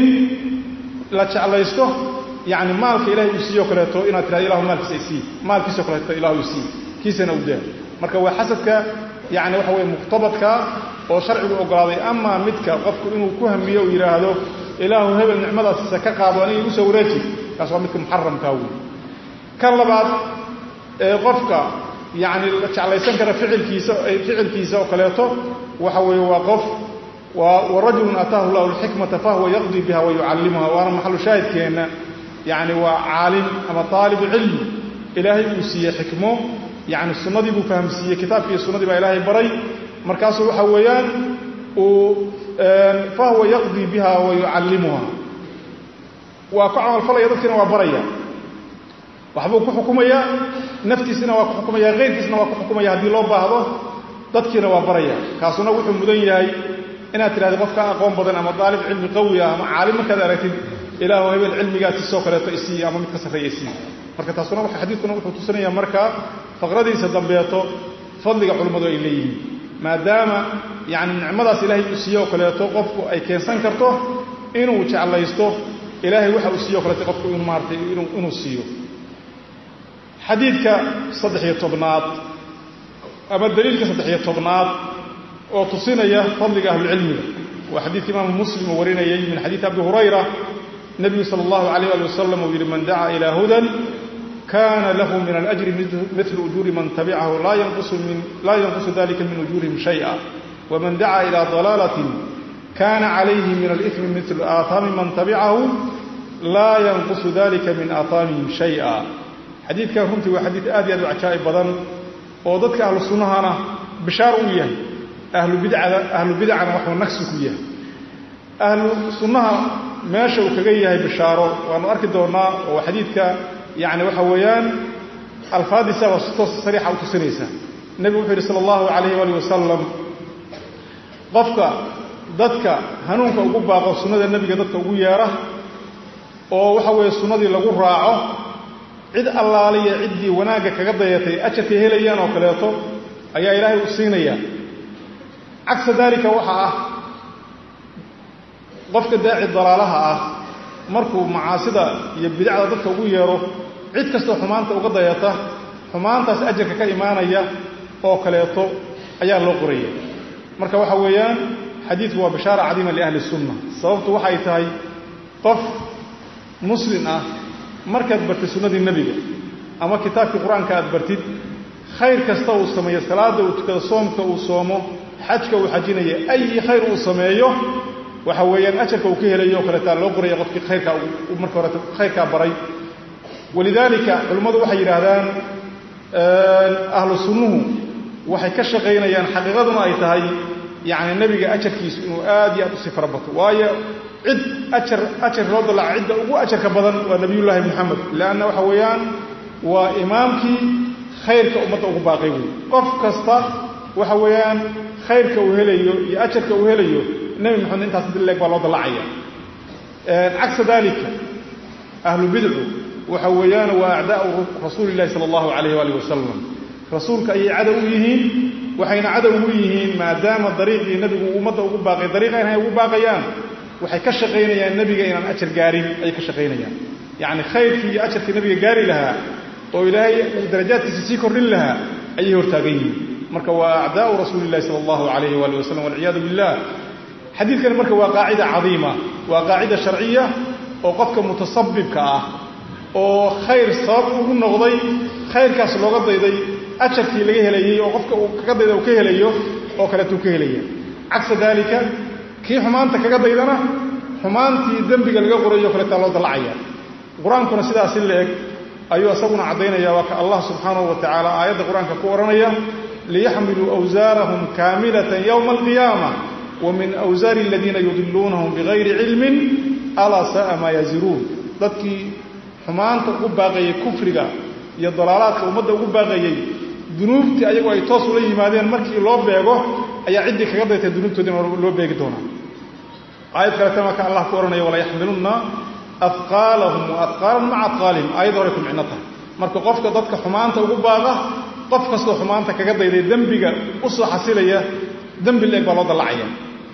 la jeclaysto yaani maalka ilaahay uu siiyo kaleeto inaad tiraahdo ilaahu maalkiisa sii maalkiisa kaleeto ilaahu sii kiisana u daa marka waa xasadka يعني وحوي مقتبطك أو شرعي أقراضي أما متك قفك إنه كهم بيه ويراهده إله هبل النعمة سكاك عضواني يسوي راتي كاسوا متك محرم كاوي كان لبعض قفك يعني على يسنكر فعل كيسا فعل كيسا وقليته وحوي وقف ورجل أتاه الله الحكمة فهو يقضي بها ويعلمها وأنا محل شاهد كأنه يعني وعالم أما طالب علم إلهي يسي حكمه يعني السنة دي بفهم سيئة كتاب في السنة دي بإلهي بري مركزه حويان فهو يقضي بها ويعلمها وقعوا الفلا يدكنا وبريا وحبوك حكومية نفتي سنة وحكومية غير سنة وحكومية هذه لوبة هذا تدكنا وبريا كاسونا وحو مدنيا إنها ترى هذا قفك أقوم بدن أما طالب علم قوي أما عالم كذا ركض إله هو العلم قاعد السوق لا تأسي أما متكسر يأسي marka taasuna waxa xadiidkuna wuxuu tusinayaa marka faqradiisa dambeeto fadliga culimadu ay leeyihiin maadaama yaani nicmadaas ilaahay uu siiyo kaleeto qofku ay keensan karto inuu jeclaysto ilaahay waxa uu siiyo kaleeto qofku inuu maartay inuu inuu siiyo xadiidka saddex iyo tobnaad أما الدليل كصدحية طبنات وتصينية فضل أهل العلم وحديث إمام مسلم ورينا من حديث أبي هريرة النبي صلى الله عليه وسلم وقال من دعا إلى هدى كان له من الأجر مثل أجور من تبعه لا ينقص من لا ينقص ذلك من أجورهم شيئا ومن دعا إلى ضلالة كان عليه من الإثم مثل آثام من تبعه لا ينقص ذلك من آثامهم شيئا حديث كان رمتي وحديث آدي أدو عجائب بدن وضدك أهل السنة هنا بشاروية أهل البدع أهل البدع نحو نكسكوية أهل السنة ماشي وكجيه بشارة وأنا أركض دورنا وحديثك يعني وحويان الفاضسة والسطوس الصريحة وتصنيسة النبي محمد صلى الله عليه وآله وسلم قفك ضدك هنونك وقبا سنة النبي ضدك وياره وحوي السنة اللي لغو راعه عد الله لي عدي وناقة كقضيتي أجتي هليان وكليته أي إلهي أصينيا عكس ذلك وحاه قفك داعي ضلالها مركو معاصدة يبدع ضدك وياره عد كستو حمانته وقضيته حمانته أجرك كإيمانيا وكليته أي الله قرية مركو وحويان حديث هو بشارة عظيمة لأهل السنة صوبت وحيتاي قف مسلم مركز برت سنة النبي أما كتاب القرآن كأد برتد خير كستو السمية صلاة وتكصومك وصومه حجك وحجينية أي خير السمية وحويا أشرك وكهلية وكلتا لقري يغطك خيرك ومركورة خيرك بري ولذلك علماء وحي هذان أهل السنة وحي كشغينا يعني حقيقة أي تهي يعني النبي أشر كيس إنه آدي أتصف ربطه ويا عد أشر أشر رضي الله عد وأشر كبدن ونبي الله محمد لأنه حويان وإمامك خيرك أمته باقيه قف كستا وحويان خيرك وهليو يأشرك وهليو النبي محمد أنت تدلك والله الله عيا عكس ذلك أهل البدع وحويان وأعداء رسول الله صلى الله عليه وآله وسلم رسولك أي عدويهين وحين عدويهين ما دام الطريق النبي وأمته وباقي طريقين هي وباقيان وحي كشقين يا النبي إن أجر جاري أي كشقين يعني خير في أجر في النبي جاري لها وإلهي درجات تسيكر لها أي هرتاقين مركوا أعداء رسول الله صلى الله عليه وآله وسلم والعياذ بالله حديث كان مركوا قاعدة عظيمة وقاعدة شرعية وقفك متصبب كأه وخير صاب ونقضي خير كاس لغة ضيضي أشرتي ليه ليه وقفك كقضي وكيه ليه وكلته كيه ليه عكس ذلك كي حمانتك كقضي لنا حمانتي ذنبك الجبرية وكلته الله ضلعيا القرآن كنا سيدا سلك أيها سبنا عدينا يا وك الله سبحانه وتعالى آيات القرآن كقرانية ليحملوا أوزارهم كاملة يوم القيامة ومن أوزار الذين يضلونهم بغير علم ألا ساء ما يزرون ذاتي حمانتك وباقي كفرك يا ضلالاتك ومدة وباقي ذنوبتي أيها يتوصل لي مادين مركي لو بيغو أي عدي كقضية ذنوبتي لو بيغ دونا آيات كلامك الله قرانية ولا يحملون أثقالهم وأثقالهم مع أثقالهم آيات وريكم عنتها مركي قفك ضدك حمانتك وباقي قفك سلو حمانتك كقضية ذنبك أصل حسيلية ذنب اللي يقبل الله العيان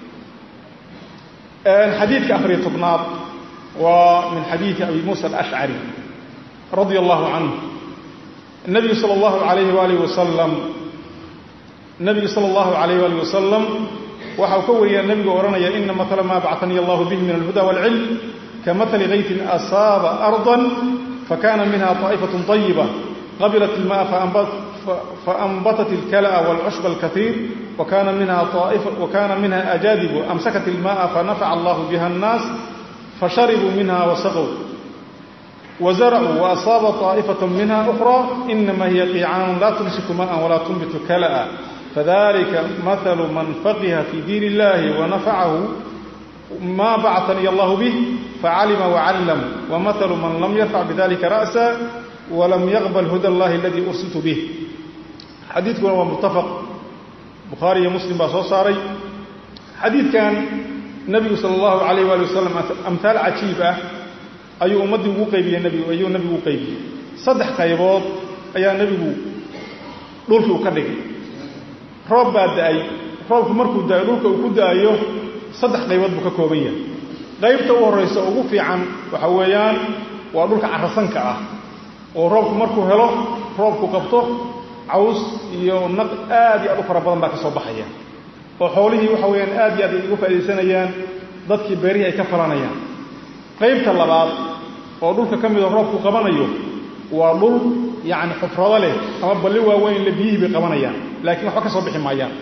الحديث كأخري طبنات ومن حديث أبي موسى الأشعري رضي الله عنه النبي صلى الله عليه وآله وسلم النبي صلى الله عليه وآله وسلم وحوكور يا النبي ورنا يا إن مثل ما بعثني الله به من الهدى والعلم كمثل غيث أصاب أرضا فكان منها طائفة طيبة قبلت الماء فأنبت فأنبتت الكلأ والعشب الكثير وكان منها طائفة وكان منها أجادب أمسكت الماء فنفع الله بها الناس فشربوا منها وسقوا وزرعوا وأصاب طائفة منها أخرى إنما هي قيعان لا تمسك ماء ولا تنبت كلأ فذلك مثل من فقه في دين الله ونفعه ما بعثني الله به فعلم وعلم ومثل من لم يرفع بذلك رأسا ولم يقبل هدى الله الذي أرسلت به حديث هو متفق بخاري ومسلم بصوصاري حديث كان النبي صلى الله عليه وآله وسلم أمثال عجيبة أي أمد وقيبي النبي وأي النبي وقيبي صدح قيبات أي النبي دولك وكدك رب بعد أي رب مركو دا دولك وكد أيه صدح قيبات بككوبية قيبته الرئيس أوقفي عن وحويان ودولك عرسنك أه ورب مركو هلا رب قبطه caws iyo naq aad iyo aad u fara badan baa ka soo baxaya oo xoolihii waxa weeyaan aad iyo aad ugu faa'iideysanayaan dadkii beerihii ay ka falanayaan qaybta labaad oo dhulka ka mid ah roobku qabanayo waa dhul yaani xufrado leh ama balli waaweyn la biyihii bay qabanayaan laakiin waxba ka soo bixi maayaan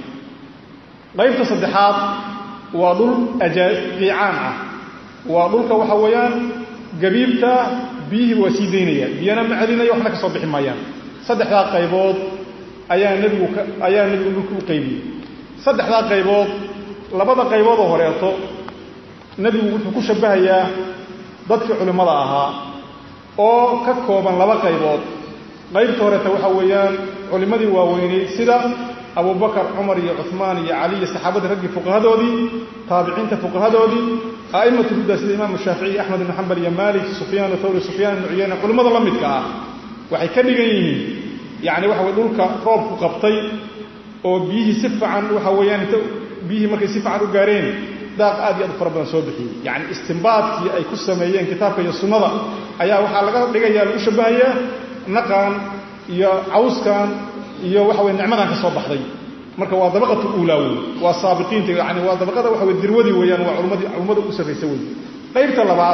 qaybta saddexaad waa dhul ajaqiicaan ah waa dhulka waxa weeyaan gabiibta biyihii waa sii deynaya biyana ma celinayo waxna ka soo bixi maayaan saddexdaa qaybood ayaa nabigu ayaa nabigu dhulku u qaybiyey saddexdaa qaybood labada qaybood oo horeeto nabigu wuxuu ku shabahayaa dadkii culimada ahaa oo ka kooban laba qaybood qaybta horeeta waxa weeyaan culimadii waaweynay sida Abu Bakar Umar iyo Uthman iyo Ali iyo saxaabada raggi fuqahadoodii taabiciinta fuqahadoodii aimatu huda sida Imam Shafi'i Ahmad ibn Hanbal iyo Malik Sufyan Thawri Sufyan ibn Uyayna culimada la midka ah waxay ka dhigan yihiin yaani waxa way dhulka roobku qabtay oo biyihii si fiican waxa weeyaan inta biyihii markay si fiican u gaareen daaq aad iyo aad fara badan soo bixiyay yaani istinbaadkii ay ku sameeyeen kitaabka iyo sunnada ayaa waxa laga dhigayaa lagu shabahayaa naqan iyo cawskan iyo waxa way nicmadan ka soo baxday marka waa dabaqatu uulaaw waa saabiqiinta yaani waa dabaqada waxa way dirwadi weeyaan waa culimadii culimada u sarreysay weey qaybta labaad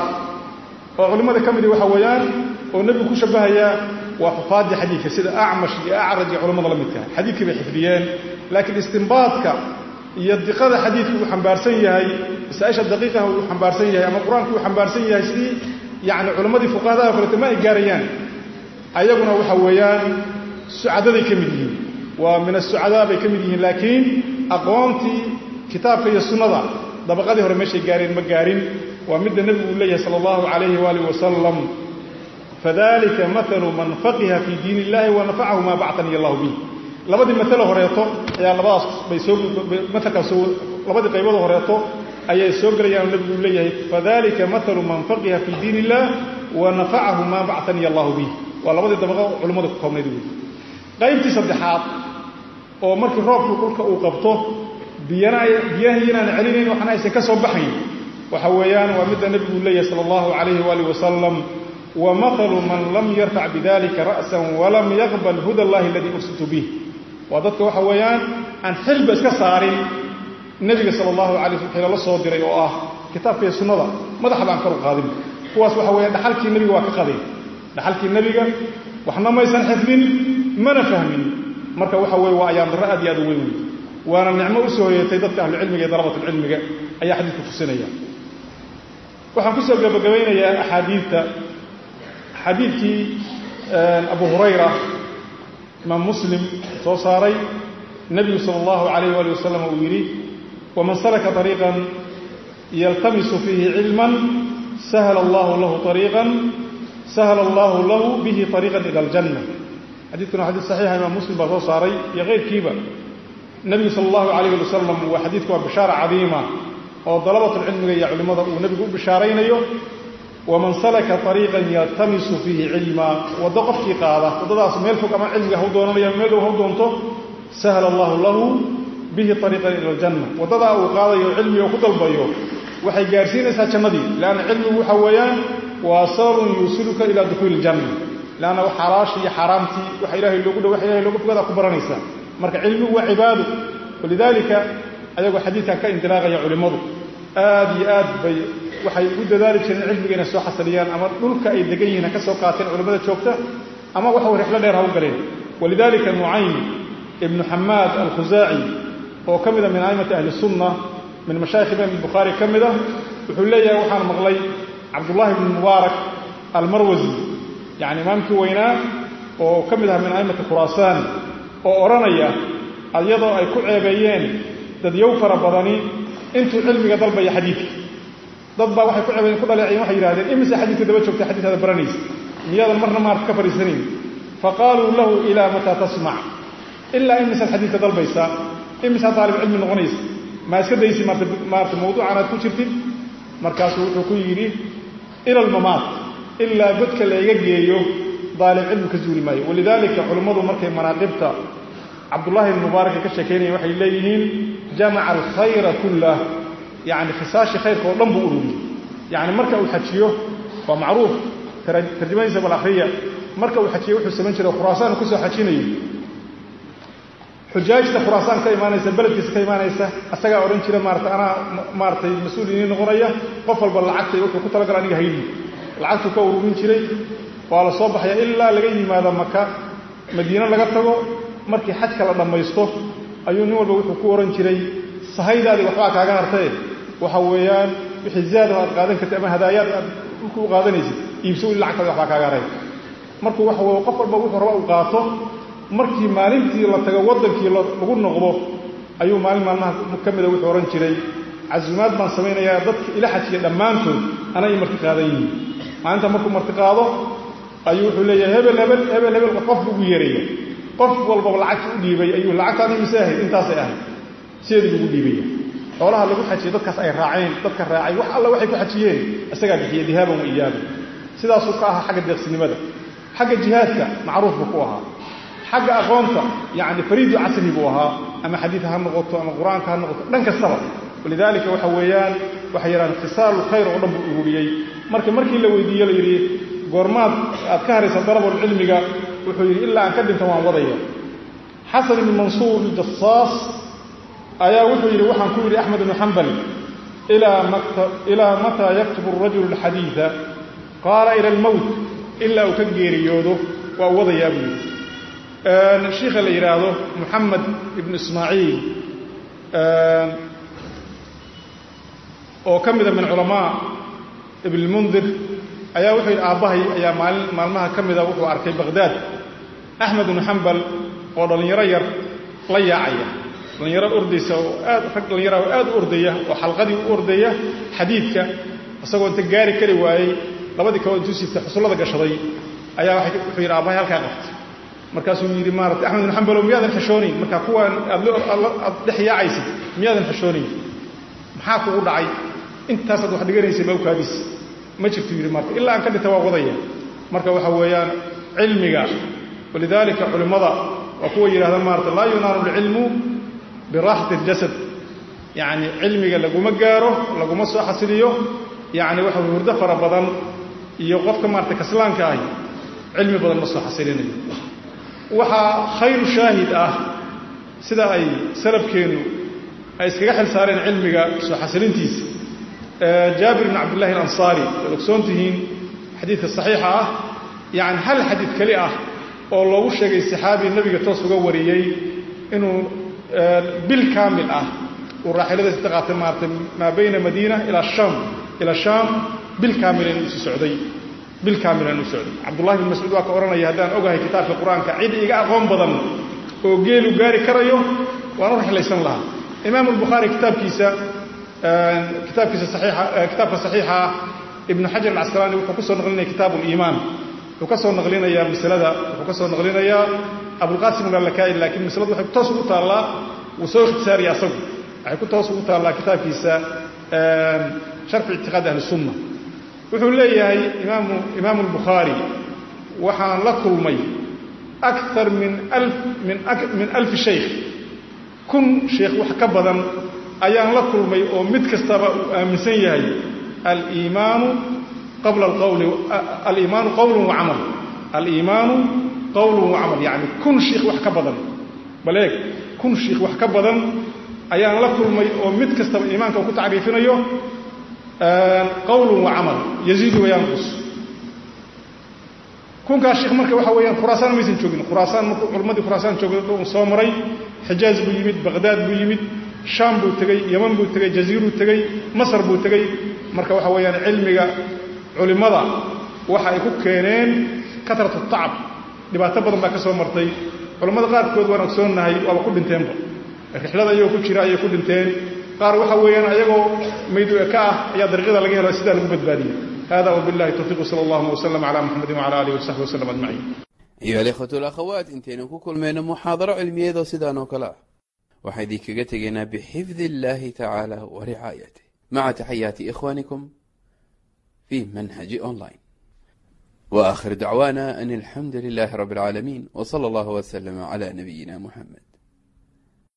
oo culimada kamid waxa weeyaan oo nabigu ku shabahayaa waa xufaadi xadiidka sida A'mash iyo A'raj iyo culimada la midka xadiidka bay xifdiyeen laakiin istinbaadka iyo diqada xadiidku uu xambaarsan yahay isaasha daqiiqaha uu xambaarsan yahay ama quraanku uu xambaarsan yahay sidii yaani culimadii fuqahaada kale ma ay gaarayaan ayaguna waxa weeyaan sucadaday kamid yihiin waa min as-sucada bay kamid yihiin laakiin aqoontii kitaabka iyo sunnada dabaqadii hore meeshay gaareen ma gaarin waa mid nabigu uu leeyahay sallallahu alayhi wa alihi wa sallam fadalika mathalu man faqiha fi diin illahi wa nafa'ahu ma ba'athani Allah bihi labadii mathalu horeeto ayaa labadaas bay soo mathalka soo labadii qaybood horeeto ayay soo galayaan nabigu uu leeyahay fadalika mathalu man faqiha fi diin illahi wa nafa'ahu ma ba'athani Allah bihi waa labadii dabaqo culimadu ku koobnayd qaybtii saddexaad oo markii roobku dhulka uu qabto biyana biyahina celinayn waxna aysan ka soo baxayn waxa weeyaan waa mid nabigu leeyahay sallallahu alayhi wa alihi wasallam wa mathalu man lam yarfa' bidalika ra'san wa lam yaqbal huda Allah alladhi ursiltu bih wa dadka waxa weeyaan aan xilba iska saarin nabiga sallallahu alayhi wa sallam la soo diray oo ah kitaabka iyo sunnada madaxa baan kor u qaadin kuwaas waxa weeyaan dhaxalkii nabiga waa ka qaday dhaxalkii nabiga waxna ma aysan xifdin mana fahmin marka waxa weey waa ayaan dara aad iyo aad u weyn waana nicmo u soo yeetay dadka ahlu cilmiga iyo darabatul cilmiga ayaa xadiidku tusinaya waxaan ku soo gabagabeynayaa axaadiidta xadiidkii Abu Hurayra Imam Muslim soo saaray nabiga sallallahu alayhi wa sallam uu yiri waman salaka tariqan yaltamisu fihi ilman sahala Allahu lahu tariqan sahala Allahu lahu bihi tariqan ila al-jannah حديثنا حديث صحيح إمام مسلم بغضو صاري يغير كيبا النبي صلى الله عليه وسلم وحديثك بشارة عظيمة وضلبة العلم يا علماء والنبي يقول بشارين أيوه ومن سلك طريقا يلتمس فيه علما وضقف في قاعدة وضع سميلفك أما علم يهودون يميل وهودونته سهل الله له به طريقا إلى الجنة وضع قاعدة علم يأخذ البيو وحي جارسين إسها كمدي لأن علم حويان وصار يوصلك إلى دخول الجنة لأنه حراشي حرامتي وحي إلهي اللقود وحي إلهي اللقود فقد أخبر نيسا مركع علمه وعباده ولذلك أيضا حديثها كإنتلاغ يا علماء آدي آد بي وحي قد ذلك أن العلم بين السوحة سليان أمر نلك أي دقينا كسوقاتين علماء شوكته أما وحو رحلة ليرها وقلين ولذلك نعيم ابن حماد الخزاعي هو كمدا من أئمة أهل السنة من مشايخ ابن البخاري كمدا وحلية وحان مغلي عبد الله بن المبارك المروزي يعني إمامك ويناه وكمدها من أئمة خراسان وأورانيا اليضا أي كل عيبيين دد يوفر بدني أنتوا علمي ضرب يا حديث ضرب واحد كل عيبيين كل عيبيين واحد يراد إمس حديث ده بتشوف حديث هذا برانيس مياه المرة ما كفر سنين فقالوا له إلى متى تسمع إلا إمس الحديث ضرب يسا إمس طالب علم الغنيس ما يسكت يسي ما في موضوع أنا كشرتين مركزه وكيري إلى الممات إلا بدك اللي يجيه ضالب علم كزول ماي ولذلك علماء مركز مناقبته عبد الله المبارك كشكيني وحي إليهم جمع الخير كله يعني خساش خير كلهم بقولوا يعني مركز الحكيه ومعروف ترجمة سبب الأخرية مركز الحكيه وحسمين شر خراسان وكسر حكيني xujaajta khuraasaan ka imaanaysa beledkiisa ka imaanaysa asagaa odhan jira maarata anaa maaratay mas-uul inii noqonaya qof walba lacagtay wuxuu ku talagala aniga hayli lacagtuu ka ururin jiray waa la soo baxaya ilaa laga yimaado maka madiine laga tago markii xajka la dhammaysto ayuu nin walba wuxuu ku ohan jiray sahaydaadii waxbaa kaaga hartae waxa weeyaan wixii zaadaho aad qaadan kartay ama hadaayaad aad ku qaadanaysid iibso weli lacagtaadi waxbaa kaaga haray markuu waxa weye qof walba wuxuu raba uu qaato markii maalintii la tago waddankii lagu noqdo ayuu maalin maalmaha ka mida wuxuu odhan jiray casuumaad baan samaynayaa dadka ila xajiya dhammaantood ana ii marti qaadan yihiin maalinta markuu marti qaado ayuu wuxuu leeyahay hebel hebel hebel hebel qof ugu yeeraya qof walbaba lacagta u dhiibay ayuu lacagtaani mise ahayd intaasay ahayd sideedii ugu dhiibaya xoolaha lagu xajiyey dadkaas ay raaceen dadka raacay wax alla waxay ku xajiyeen isagaa bixiya dihaaban wa iyaaban sidaasuu ka ahaa xagga deeqsinimada xagga jihaadka macruuf buu ku ahaa xagga aqoonta yacni fariidu casri buu ahaa ama xadiid ha noqoto ama qur-aanka ha noqoto dhan kastaba walidaalika waxa weeyaan waxay yidhahaan khisaalu khayr oo dhan buu ururiyey marka markii la weydiiye la yidhi goormaad aad ka haraysa dalabulcilmiga wuxuu yidhi ilaa aan ka dhinta waan wadaya xasan ibn mansuur aljasaas ayaa wuxuu yidhi waxaan ku yidhi axmed ibnu xambal ilaa mataa yaktubu arajulu alxadiida qaala ila almowt ilaa uu ka geeriyoodo waa wadayaa buu yidhi shiikha la yidhaahdo moxamed ibnu ismaaciil oo ka mida min culamaa ibn lmundir ayaa wuxuu yidhi aabbahay ayaa maalin maalmaha ka mida wuxuu arkay baqhdaad axmed ibnu xambal oo dhallinyaro yar la yaacaya dhallinyaro ordaysa oo aad rag dhallinyaraha oo aad u ordaya oo xalqadii u ordaya xadiidka isagoo inta gaari kari waayey labadii kaba intuu siibtay xusullada gashaday ayaa wuxuu yidhi aabbahay halkaa qaftay markaasuu yidhi maarata axmed ibnu xambalow miyaadan xishoonayn markaa kuwaan aad dhex yaacaysid miyaadan xishoonayn maxaa kugu dhacay intaasaad wax dhiganaysay mawkaadiis ma jirtu yidhi marka ilaa aan ka dhinta waa wadaya marka waxa weeyaan cilmiga walidaalika culimmada waa kuwa yidhahda maarata laa yunaalu lcilmu biraaxati aljasad yacni cilmiga laguma gaaro laguma soo xasiliyo yacni waxa hurdo fara badan iyo qofka maarata kaslaanka ahi cilmi badan ma soo xasilinayo waxaa khayru shaahid ah sida ay salafkeennu ay iskaga xil saareen cilmiga soo xasilintiisa jaabir ibn cabdillahi alansaari waad ogsoon tihiin xadiidka saxiixa ah yacni hal xadiid keli ah oo loogu sheegay saxaabi nebiga toos uga wariyey inuu bil kaamil ah uu raaxiladiisa ka qaatay maaragtay maa bayna madiina ilaa shaam ilaa shaam bil kaamila inuu sii socday bil kaamila inuu socday cabdullahi bin mascuud waa ka odhanaya haddaan ogahay kitaabka qur-aanka cid iga aqoon badan oo geelu gaari karayo waan u rixlaysan lahaa imaamu albukhaari kitaabkiisa kitaabkiisa saxiixa kitaabka saxiixa ah ibnu xajar alcasqalaani wuxuu ka soo naqlinaya kitaabu liimaan wuxuu ka soo naqlinayaa masalada wuxuu ka soo naqlinayaa abulqaasim allalakaa'i laakiin masaladu waxay ku toos ugu taallaa wuu soo ikhtisaariya asagu waxay ku toos ugu taallaa kitaabkiisa sharxu ictiqaadi ahli sunna wuxuu leeyahay imaamu imaamu albukhaari waxaan la kulmay akthar min alf min min alfi shaykh kun sheekh wax ka badan ayaan la kulmay oo mid kastaba uu aaminsan yahay aliimaanu qabla alqawli aliimaanu qawlun wa camal aliimaanu qawlun wa camal yacni kun sheekh wax ka badan baleeg kun sheekh wax ka badan ayaan la kulmay oo mid kastaba iimaanka uu ku tacriifinayo qawlun wa camal yaziidu wa yanqus kunkaas sheekh marka waxa weeyaan khuraasaan maysan joogin khuraasaan markuu culimmadii khuraasaan joogay uu soo maray xijaaz buu yimid baqhdaad buu yimid shaam buu tegey yaman buu tegey jaziiruu tegey masar buu tegey marka waxa weeyaan cilmiga culimmada waxa ay ku keeneen katratu tacab dhibaato badan baa ka soo martay culimmada qaarkood waan ogsoonnahay waaba ku dhinteenba rixlada ayagoo ku jira ayay ku dhinteen qaar waxa weeyaan ayagoo maydu ka ah ayaa dariiqada laga helo sidaa lagu badbaadiyey hada wabillahi tawfiiq sala allahu wasalam calaa muxamedin wacala aalihi wasaxbi wasalam ajmaciin ayuha alikhwatu alakhawaat intaynu ku kulmayno muxaadaro cilmiyeedoo sidaan oo kale ah waxaa idinkaga tegaynaa bixifdi illaahi tacaala wa ricaayatih maca taxayaati ikhwaanikum fi manhaji online wa aakhir dacwaana an alxamdu lilaahi rabbi alcaalamiin wa sala allahu wasalama calaa nabiyina muxamed